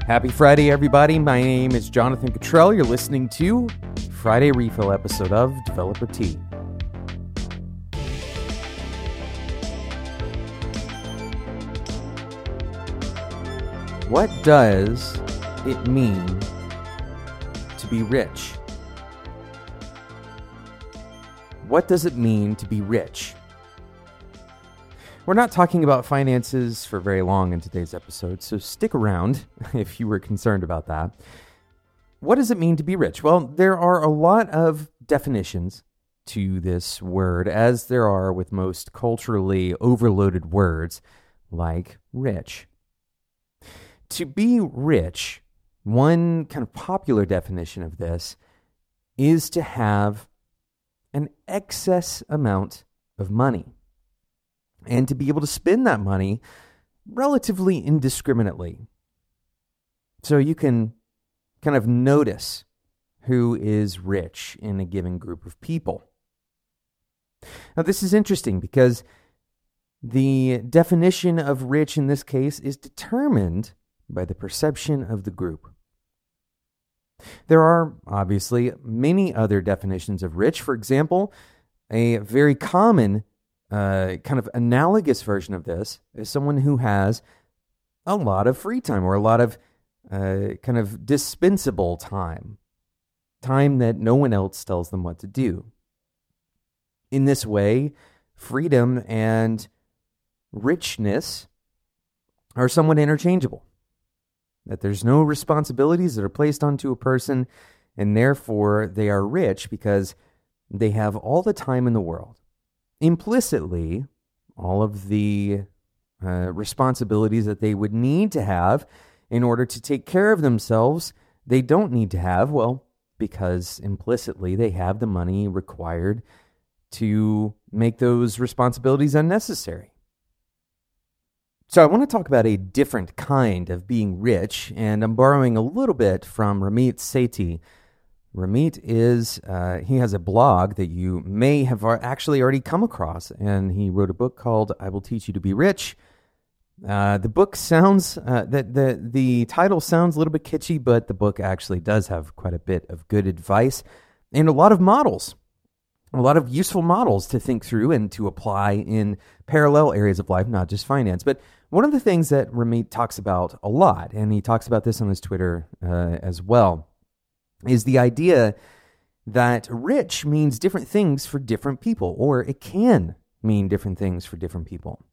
Happy Friday, everybody. My name is Jonathan Cottrell. You're listening to Friday Refill episode of Developer Tea. What does it mean to be rich? What does it mean to be rich? We're not talking about finances for very long in today's episode, so stick around if you were concerned about that. What does it mean to be rich? Well, there are a lot of definitions to this word, as there are with most culturally overloaded words like rich. To be rich, one kind of popular definition of this is to have an excess amount of money and to be able to spend that money relatively indiscriminately. So you can kind of notice who is rich in a given group of people. Now, this is interesting because the definition of rich in this case is determined by the perception of the group. There are obviously many other definitions of rich. For example, a very common kind of analogous version of this is someone who has a lot of free time or a lot of kind of dispensable time that no one else tells them what to do. In this way, freedom and richness are somewhat interchangeable. That there's no responsibilities that are placed onto a person, and therefore they are rich because they have all the time in the world. Implicitly, all of the responsibilities that they would need to have in order to take care of themselves, they don't need to have, well, because implicitly they have the money required to make those responsibilities unnecessary. So I want to talk about a different kind of being rich, and I'm borrowing a little bit from Ramit Sethi. Ramit he has a blog that you may have actually already come across, and he wrote a book called I Will Teach You to Be Rich. The book sounds, the title sounds a little bit kitschy, but the book actually does have quite a bit of good advice and a lot of models. A lot of useful models to think through and to apply in parallel areas of life, not just finance. But one of the things that Ramit talks about a lot, and he talks about this on his Twitter as well, is the idea that rich means different things for different people, or it can mean different things for different people.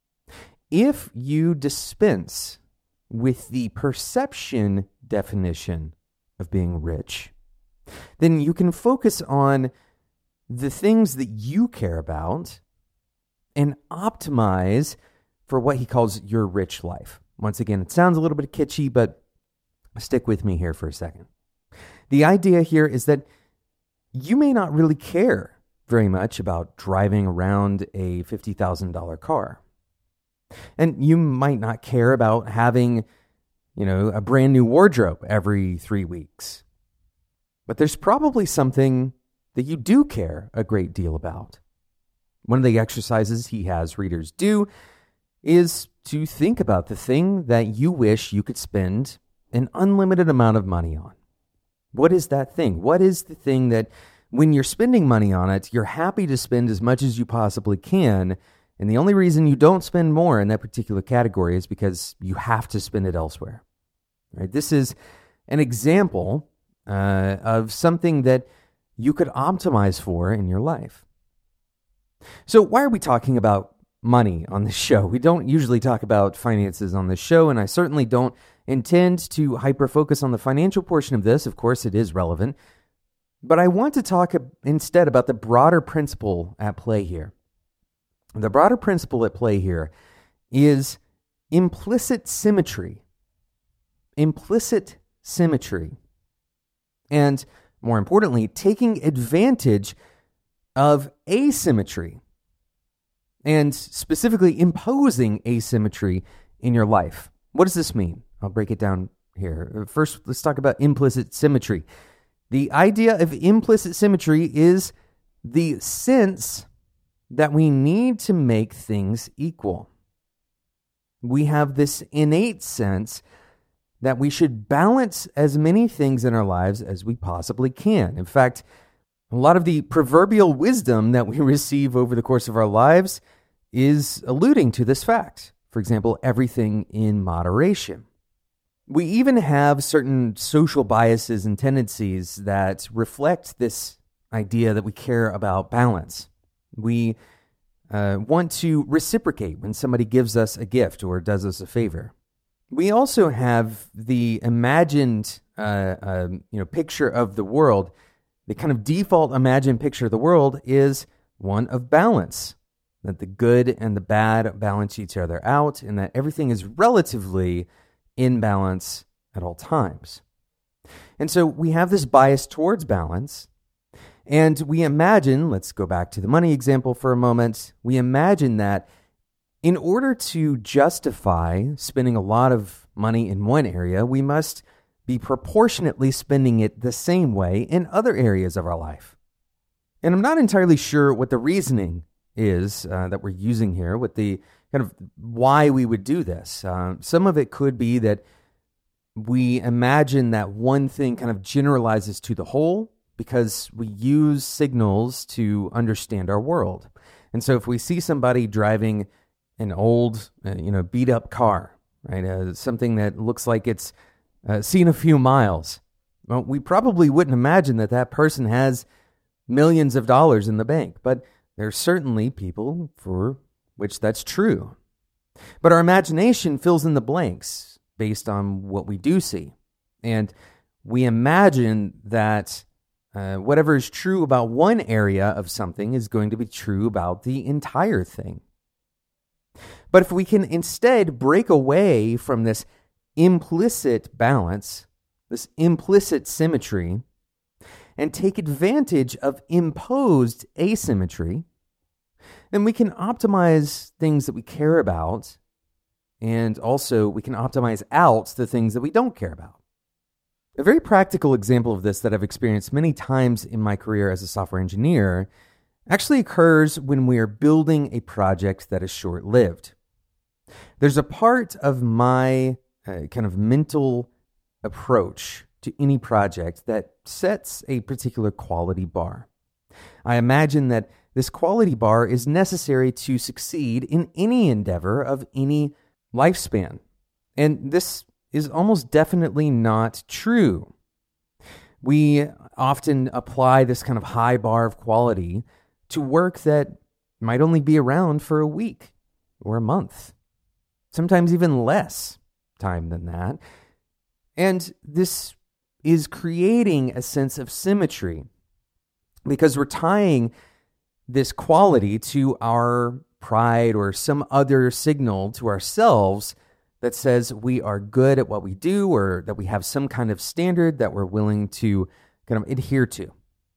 If you dispense with the perception definition of being rich, then you can focus on the things that you care about and optimize for what he calls your rich life. Once again, it sounds a little bit kitschy, but stick with me here for a second. The idea here is that you may not really care very much about driving around a $50,000 car. And you might not care about having, a brand new wardrobe every 3 weeks. But there's probably something that you do care a great deal about. One of the exercises he has readers do is to think about the thing that you wish you could spend an unlimited amount of money on. What is that thing? What is the thing that when you're spending money on it, you're happy to spend as much as you possibly can, and the only reason you don't spend more in that particular category is because you have to spend it elsewhere. Right? This is an example of something that you could optimize for in your life. So why are we talking about money on this show? We don't usually talk about finances on this show, and I certainly don't intend to hyper-focus on the financial portion of this. Of course, it is relevant. But I want to talk instead about the broader principle at play here. The broader principle at play here is implicit symmetry. Implicit symmetry. And more importantly, taking advantage of asymmetry and specifically imposing asymmetry in your life. What does this mean? I'll break it down here. First, let's talk about implicit symmetry. The idea of implicit symmetry is the sense that we need to make things equal. We have this innate sense that we should balance as many things in our lives as we possibly can. In fact, a lot of the proverbial wisdom that we receive over the course of our lives is alluding to this fact. For example, everything in moderation. We even have certain social biases and tendencies that reflect this idea that we care about balance. We want to reciprocate when somebody gives us a gift or does us a favor. We also have the imagined picture of the world. The kind of default imagined picture of the world is one of balance, that the good and the bad balance each other out, and that everything is relatively in balance at all times. And so we have this bias towards balance, and we imagine, let's go back to the money example for a moment, we imagine that in order to justify spending a lot of money in one area, we must be proportionately spending it the same way in other areas of our life. And I'm not entirely sure what the reasoning is that we're using here, what the kind of why we would do this. Some of it could be that we imagine that one thing kind of generalizes to the whole because we use signals to understand our world. And so if we see somebody driving an old, beat up car, right, something that looks like it's seen a few miles, well, we probably wouldn't imagine that that person has millions of dollars in the bank, but there's certainly people for which that's true. But our imagination fills in the blanks based on what we do see. And we imagine that whatever is true about one area of something is going to be true about the entire thing. But if we can instead break away from this implicit balance, this implicit symmetry, and take advantage of imposed asymmetry, then we can optimize things that we care about, and also we can optimize out the things that we don't care about. A very practical example of this that I've experienced many times in my career as a software engineer actually occurs when we are building a project that is short-lived. There's a part of my kind of mental approach to any project that sets a particular quality bar. I imagine that this quality bar is necessary to succeed in any endeavor of any lifespan. And this is almost definitely not true. We often apply this kind of high bar of quality to work that might only be around for a week or a month, sometimes even less time than that. And this is creating a sense of symmetry because we're tying this quality to our pride or some other signal to ourselves that says we are good at what we do or that we have some kind of standard that we're willing to kind of adhere to.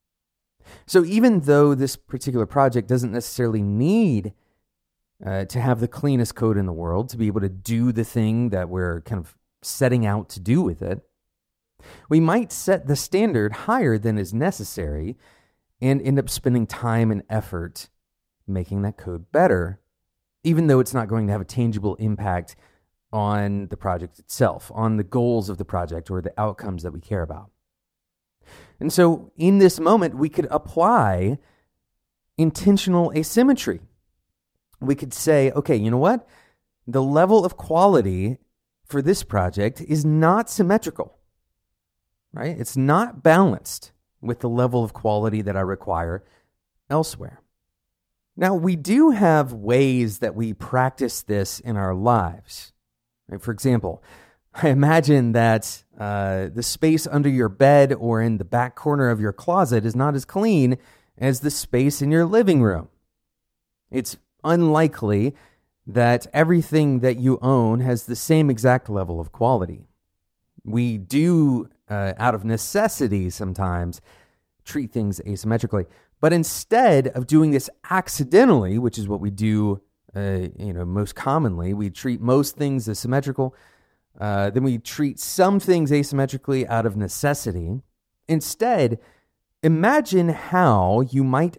So even though this particular project doesn't necessarily need to have the cleanest code in the world to be able to do the thing that we're kind of setting out to do with it, we might set the standard higher than is necessary and end up spending time and effort making that code better, even though it's not going to have a tangible impact on the project itself, on the goals of the project or the outcomes that we care about. And so in this moment, we could apply intentional asymmetry. We could say, okay, you know what? The level of quality for this project is not symmetrical, right? It's not balanced with the level of quality that I require elsewhere. Now, we do have ways that we practice this in our lives. Right? For example, I imagine that the space under your bed or in the back corner of your closet is not as clean as the space in your living room. It's unlikely that everything that you own has the same exact level of quality. We do, out of necessity sometimes, treat things asymmetrically. But instead of doing this accidentally, which is what we do most commonly, we treat most things as symmetrical. Then we treat some things asymmetrically out of necessity. Instead, imagine how you might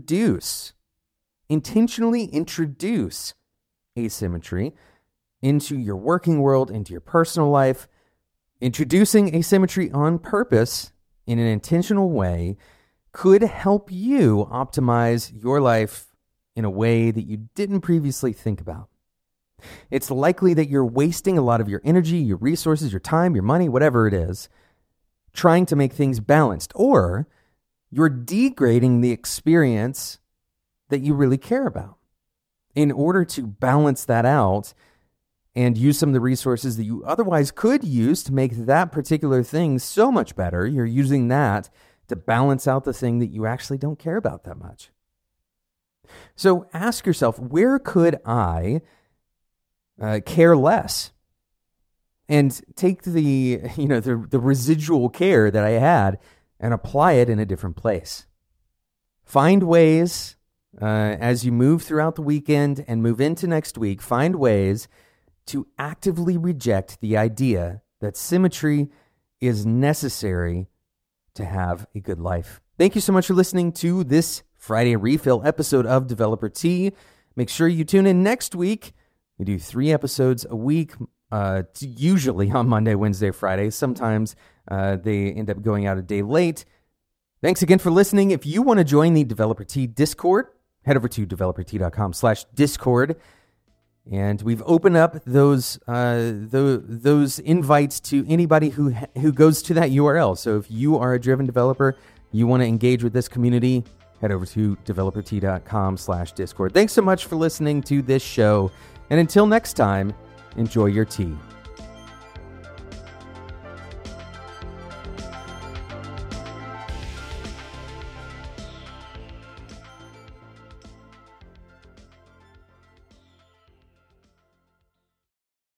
intentionally introduce asymmetry into your working world, into your personal life, Introducing asymmetry on purpose in an intentional way could help you optimize your life in a way that you didn't previously think about. It's likely that you're wasting a lot of your energy, your resources, your time, your money, whatever it is, trying to make things balanced, or you're degrading the experience that you really care about. In order to balance that out and use some of the resources that you otherwise could use to make that particular thing so much better, you're using that to balance out the thing that you actually don't care about that much. So ask yourself, where could I care less? And take the residual care that I had and apply it in a different place. Find ways, as you move throughout the weekend and move into next week, find ways to actively reject the idea that symmetry is necessary to have a good life. Thank you so much for listening to this Friday Refill episode of Developer Tea. Make sure you tune in next week. We do 3 episodes a week, usually on Monday, Wednesday, Friday. Sometimes they end up going out a day late. Thanks again for listening. If you want to join the Developer Tea Discord, head over to developertea.com/discord. And we've opened up those invites to anybody who goes to that URL. So if you are a driven developer, you want to engage with this community, head over to developertea.com/discord. Thanks so much for listening to this show. And until next time, enjoy your tea.